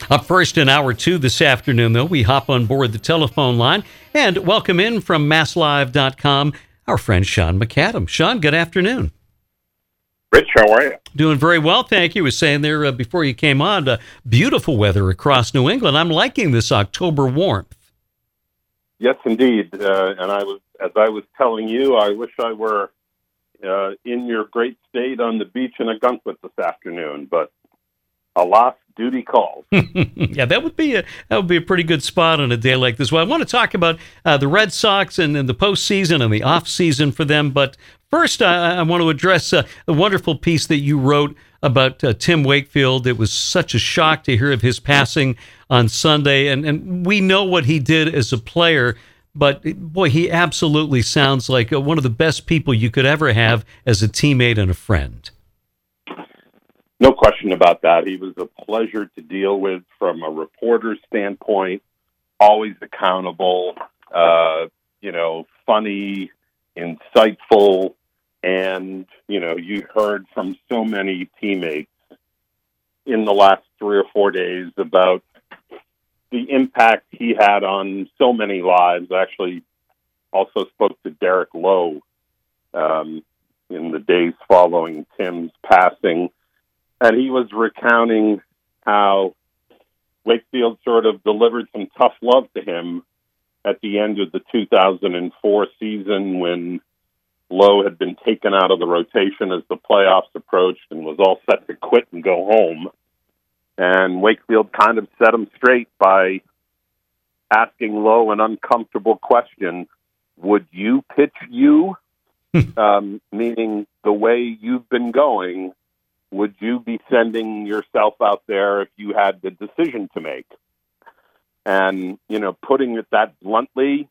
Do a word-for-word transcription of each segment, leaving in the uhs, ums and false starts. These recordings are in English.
Up first in hour two this afternoon, though, we hop on board the telephone line and welcome in from mass live dot com our friend Sean McAdam. Sean, good afternoon. Rich, how are you? Doing very well, thank you. I was saying there uh, before you came on, uh, beautiful weather across New England. I'm liking this October warmth. Yes, indeed. Uh, and I was, as I was telling you, I wish I were uh, in your great state on the beach in Ogunquit this afternoon, but alas, duty calls. Yeah, that would be a that would be a pretty good spot on a day like this. Well, I want to talk about uh, the Red Sox and, and the postseason and the off season for them. But first, I, I want to address uh, the wonderful piece that you wrote about uh, Tim Wakefield. It was such a shock to hear of his passing on Sunday, and and we know what he did as a player. But boy, he absolutely sounds like uh, one of the best people you could ever have as a teammate and a friend. No question about that. He was a pleasure to deal with from a reporter's standpoint, always accountable, uh, you know, funny, insightful, and, you know, you heard from so many teammates in the last three or four days about the impact he had on so many lives. I actually also spoke to Derek Lowe um, in the days following Tim's passing. And he was recounting how Wakefield sort of delivered some tough love to him at the end of the two thousand four season when Lowe had been taken out of the rotation as the playoffs approached and was all set to quit and go home. And Wakefield kind of set him straight by asking Lowe an uncomfortable question. Would you pitch you? um, meaning the way you've been going, would you be sending yourself out there if you had the decision to make? And, you know, putting it that bluntly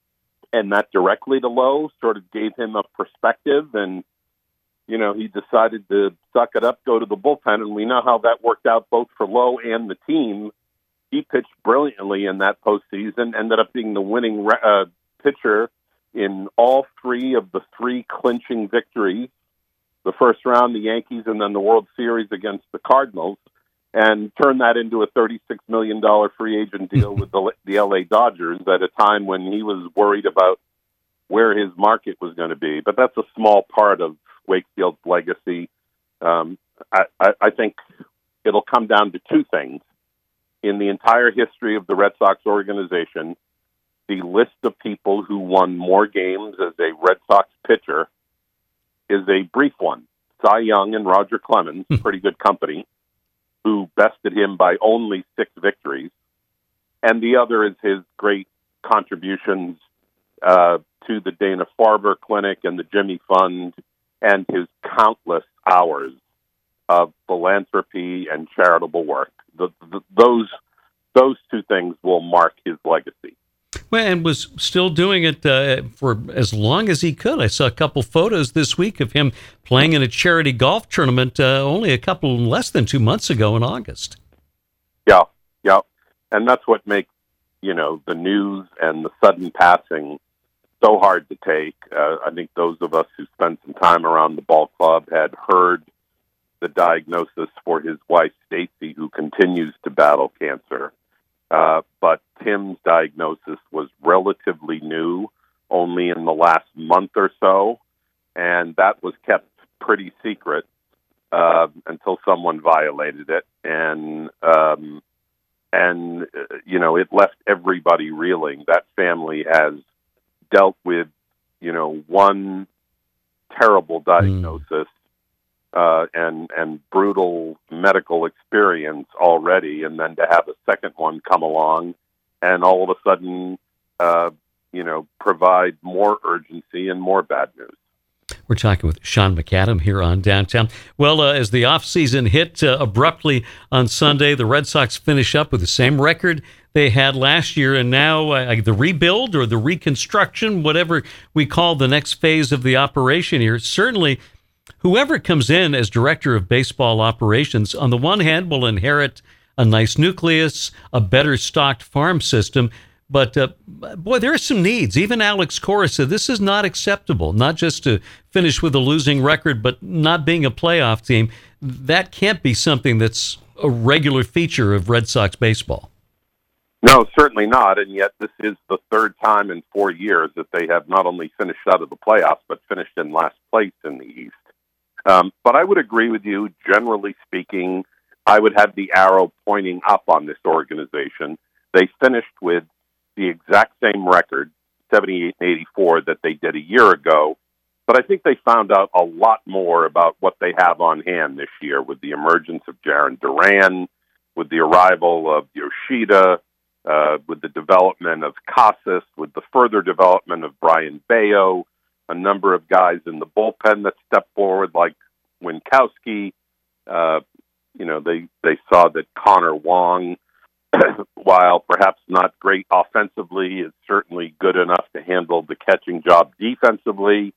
and that directly to Lowe sort of gave him a perspective. And, you know, he decided to suck it up, go to the bullpen. And we know how that worked out both for Lowe and the team. He pitched brilliantly in that postseason, ended up being the winning uh, pitcher in all three of the three clinching victories. The first round, the Yankees, and then the World Series against the Cardinals, and turned that into a thirty-six million dollars free agent deal with the, the L A Dodgers at a time when he was worried about where his market was going to be. But that's a small part of Wakefield's legacy. Um, I, I, I think it'll come down to two things. In the entire history of the Red Sox organization, the list of people who won more games as a Red Sox pitcher is a brief one. Cy Young and Roger Clemens, pretty good company, who bested him by only six victories. And the other is his great contributions uh, to the Dana-Farber Clinic and the Jimmy Fund, and his countless hours of philanthropy and charitable work. The, the, those, those two things will mark his legacy. Well, and was still doing it uh, for as long as he could. I saw a couple photos this week of him playing in a charity golf tournament uh, only a couple less than two months ago in August. Yeah, yeah. And that's what makes, you know, the news and the sudden passing so hard to take. Uh, I think those of us who spent some time around the ball club had heard the diagnosis for his wife, Stacy, who continues to battle cancer. Uh, but Tim's diagnosis was relatively new, only in the last month or so, and that was kept pretty secret uh, until someone violated it, and um, and uh, you know, it left everybody reeling. That family has dealt with, you know, one terrible diagnosis. Mm. Uh, and and brutal medical experience already, and then to have a second one come along, and all of a sudden, uh, you know, provide more urgency and more bad news. We're talking with Sean McAdam here on Downtown. Well, uh, as the offseason hit uh, abruptly on Sunday, the Red Sox finish up with the same record they had last year, and now uh, the rebuild or the reconstruction, whatever we call the next phase of the operation here, certainly whoever comes in as director of baseball operations, on the one hand, will inherit a nice nucleus, a better stocked farm system, But, uh, boy, there are some needs. Even Alex Cora said this is not acceptable, not just to finish with a losing record, but not being a playoff team. That can't be something that's a regular feature of Red Sox baseball. No, certainly not. And yet this is the third time in four years that they have not only finished out of the playoffs, but finished in last place in the East. Um, but I would agree with you. Generally speaking, I would have the arrow pointing up on this organization. They finished with the exact same record, seventy-eight and eighty-four, that they did a year ago. But I think they found out a lot more about what they have on hand this year with the emergence of Jarren Duran, with the arrival of Yoshida, uh, with the development of Casas, with the further development of Brian Bayo, a number of guys in the bullpen that stepped forward like Winkowski. Uh, you know, they, they saw that Connor Wong, while perhaps not great offensively, is certainly good enough to handle the catching job defensively.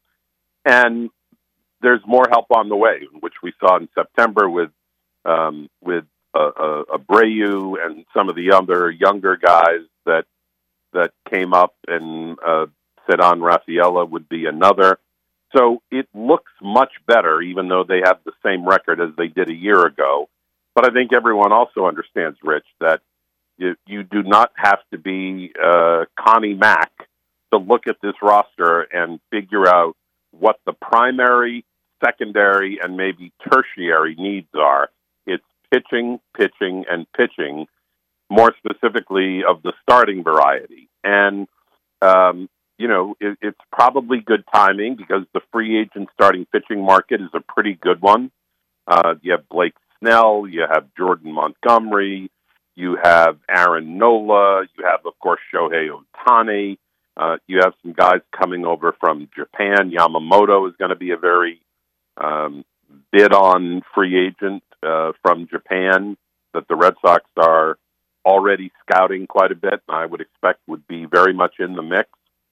And there's more help on the way, which we saw in September with um, with uh, uh, Abreu and some of the other younger guys that that came up, and uh, Ceddanne Rafaela would be another. So it looks much better, even though they have the same record as they did a year ago. But I think everyone also understands, Rich, that you, you do not have to be uh, Connie Mack to look at this roster and figure out what the primary, secondary, and maybe tertiary needs are. It's pitching, pitching, and pitching, more specifically of the starting variety. And, um, you know, it, it's probably good timing because the free agent starting pitching market is a pretty good one. Uh, you have Blake Snell, you have Jordan Montgomery, you have Aaron Nola, you have, of course, Shohei Ohtani. Uh, you have some guys coming over from Japan. Yamamoto is going to be a very um, bid-on free agent uh, from Japan that the Red Sox are already scouting quite a bit, and I would expect would be very much in the mix.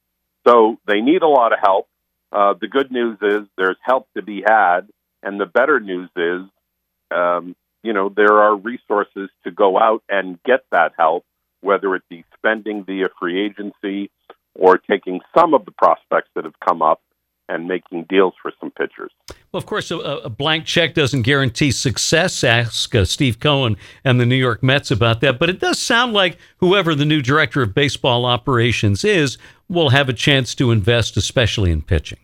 So they need a lot of help. Uh, the good news is there's help to be had, and the better news is, um, you know, there are resources to go out and get that help, whether it be spending via free agency or taking some of the prospects that have come up and making deals for some pitchers. Well, of course, a, a blank check doesn't guarantee success. Ask uh, Steve Cohen and the New York Mets about that. But it does sound like whoever the new director of baseball operations is will have a chance to invest, especially in pitching.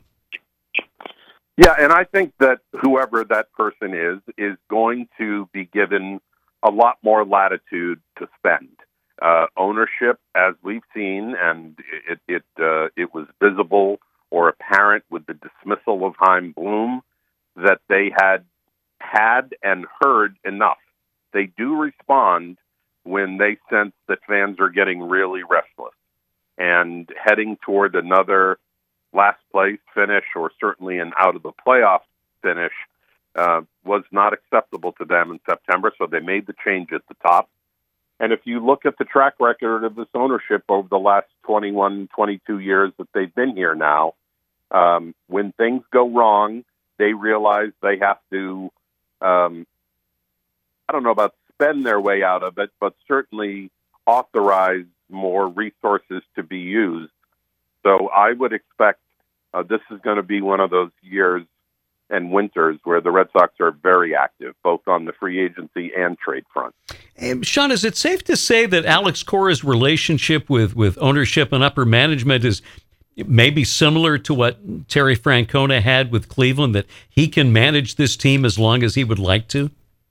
Yeah, and I think that whoever that person is is going to be given a lot more latitude to spend. Uh, ownership, as we've seen, and it it uh, it was visible or apparent with the dismissal of Chaim Bloom, that they had had and heard enough. They do respond when they sense that fans are getting really restless and heading toward another last place finish, or certainly an out of the playoff finish, uh, was not acceptable to them in September. So they made the change at the top. And if you look at the track record of this ownership over the last twenty-one, twenty-two years that they've been here now, um, when things go wrong, they realize they have to, um, I don't know about spend their way out of it, but certainly authorize more resources to be used. So I would expect uh, this is going to be one of those years and winters where the Red Sox are very active, both on the free agency and trade front. Hey, Sean, is it safe to say that Alex Cora's relationship with, with ownership and upper management is maybe similar to what Terry Francona had with Cleveland, that he can manage this team as long as he would like to?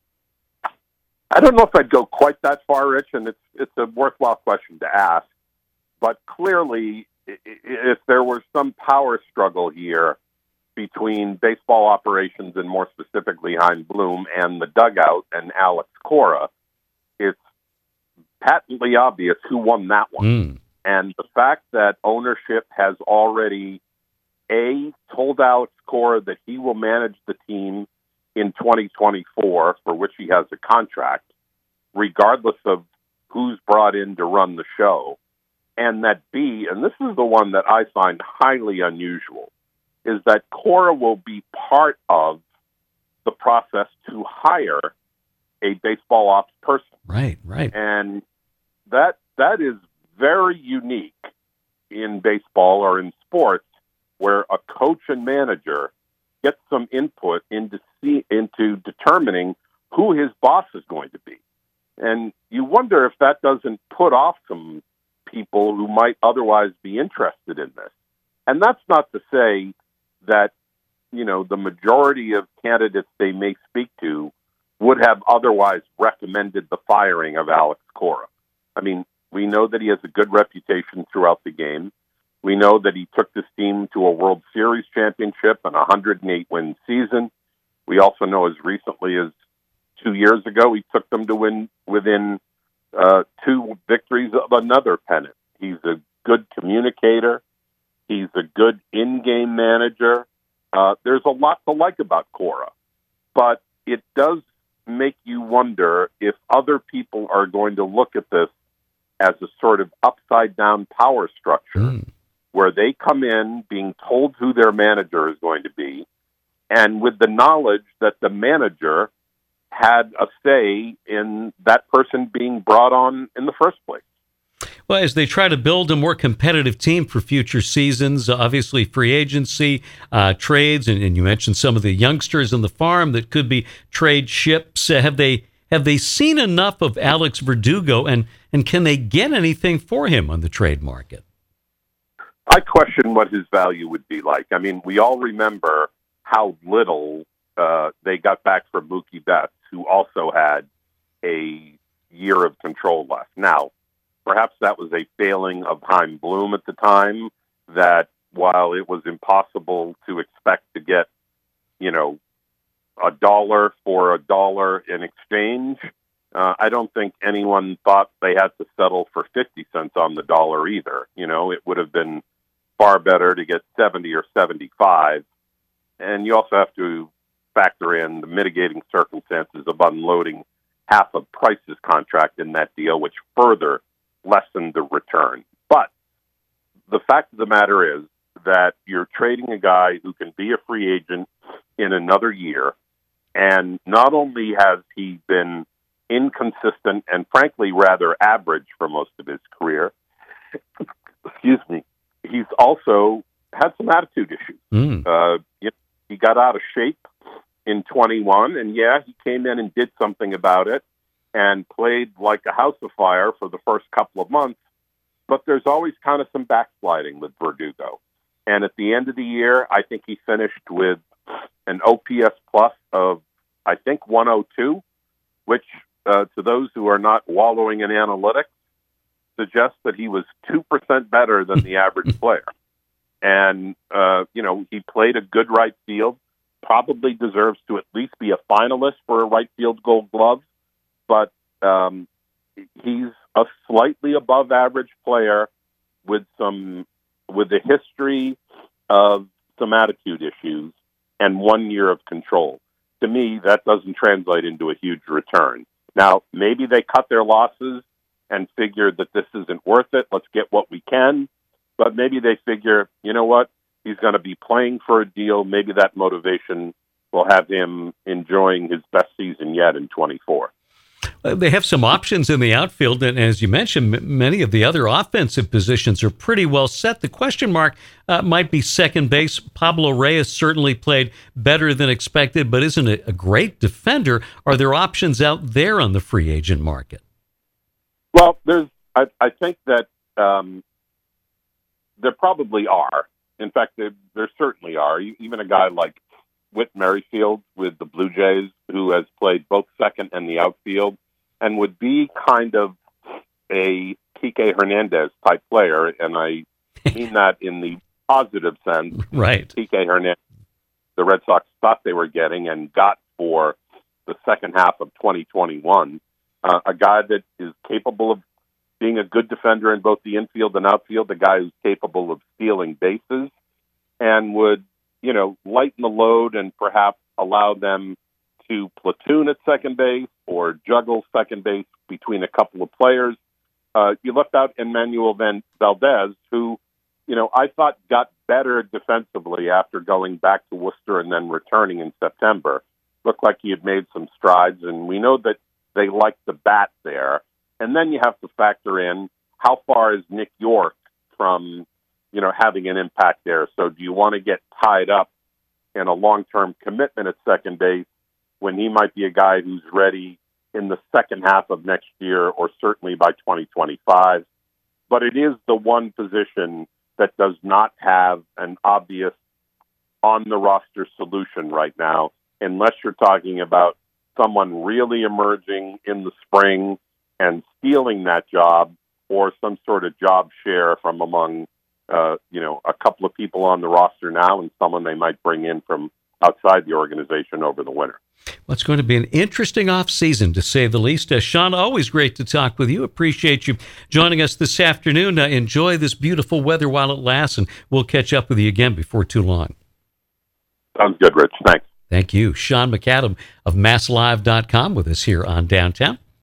I don't know if I'd go quite that far, Rich, and it's it's a worthwhile question to ask. But clearly, if there was some power struggle here between baseball operations and more specifically Chaim Bloom and the dugout and Alex Cora, it's patently obvious who won that one. Mm. And the fact that ownership has already, A, told Alex Cora that he will manage the team in twenty twenty-four, for which he has a contract, regardless of who's brought in to run the show, and that B, and this is the one that I find highly unusual, is that Cora will be part of the process to hire a baseball ops person. Right, right. And that that is very unique in baseball or in sports where a coach and manager get some input into see, into determining who his boss is going to be. And you wonder if that doesn't put off some people who might otherwise be interested in this. And that's not to say that, you know, the majority of candidates they may speak to would have otherwise recommended the firing of Alex Cora. I mean, we know that he has a good reputation throughout the game. We know that he took this team to a World Series championship and a one hundred eight win season. We also know as recently as two years ago, he took them to win within uh, two victories of another pennant. He's a good communicator. He's a good in-game manager. Uh, there's a lot to like about Cora, but it does make you wonder if other people are going to look at this as a sort of upside-down power structure mm. where they come in being told who their manager is going to be, and with the knowledge that the manager had a say in that person being brought on in the first place. Well, as they try to build a more competitive team for future seasons, obviously free agency, uh, trades, and, and you mentioned some of the youngsters on the farm that could be trade ships. Uh, have they have they seen enough of Alex Verdugo, and, and can they get anything for him on the trade market? I question what his value would be like. I mean, we all remember how little uh, they got back from Mookie Betts, who also had a year of control left. Now, perhaps that was a failing of Chaim Bloom at the time, that while it was impossible to expect to get, you know, a dollar for a dollar in exchange, uh, I don't think anyone thought they had to settle for fifty cents on the dollar either. You know, it would have been far better to get seventy or seventy-five. And you also have to factor in the mitigating circumstances of unloading half of Price's contract in that deal, which further lessened the return. But the fact of the matter is that you're trading a guy who can be a free agent in another year, and not only has he been inconsistent and frankly rather average for most of his career, excuse me, he's also had some attitude issues. Mm. Uh, you know, he got out of shape in twenty-one, and yeah, he came in and did something about it and played like a house of fire for the first couple of months, but there's always kind of some backsliding with Verdugo. And at the end of the year, I think he finished with an O P S plus of, I think, one oh two, which uh, to those who are not wallowing in analytics, suggests that he was two percent better than the average player. And, uh, you know, he played a good right field, probably deserves to at least be a finalist for a right field Gold Glove, but um, he's a slightly above average player with some with a history of some attitude issues and one year of control. To me, that doesn't translate into a huge return. Now, maybe they cut their losses and figured that this isn't worth it. Let's get what we can. But maybe they figure, you know what, he's going to be playing for a deal. Maybe that motivation will have him enjoying his best season yet in twenty-four. Uh, they have some options in the outfield, and as you mentioned, m- many of the other offensive positions are pretty well set. The question mark uh, might be second base. Pablo Reyes certainly played better than expected, but isn't a, a great defender. Are there options out there on the free agent market? Well, there's. I, I think that um, there probably are. In fact, there, there certainly are. Even a guy like Whit Merrifield with the Blue Jays, who has played both second and the outfield, and would be kind of a Kike Hernandez type player, and I mean that in the positive sense. Right. Kike Hernandez, the Red Sox thought they were getting and got for the second half of twenty twenty-one, uh, a guy that is capable of being a good defender in both the infield and outfield, a guy who's capable of stealing bases, and would, you know, lighten the load and perhaps allow them to platoon at second base or juggle second base between a couple of players. Uh, you left out Emmanuel Van Valdez, who, you know, I thought got better defensively after going back to Worcester and then returning in September. Looked like he had made some strides, and we know that they like the bat there. And then you have to factor in how far is Nick York from, you know, having an impact there? So do you want to get tied up in a long-term commitment at second base when he might be a guy who's ready in the second half of next year or certainly by twenty twenty-five? But it is the one position that does not have an obvious on-the-roster solution right now, unless you're talking about someone really emerging in the spring and stealing that job, or some sort of job share from among, uh, you know, a couple of people on the roster now and someone they might bring in from outside the organization over the winter. Well, it's going to be an interesting offseason, to say the least. Uh, Sean, always great to talk with you. Appreciate you joining us this afternoon. Uh, enjoy this beautiful weather while it lasts, and we'll catch up with you again before too long. Sounds good, Rich. Thanks. Thank you. Sean McAdam of Mass Live dot com with us here on Downtown.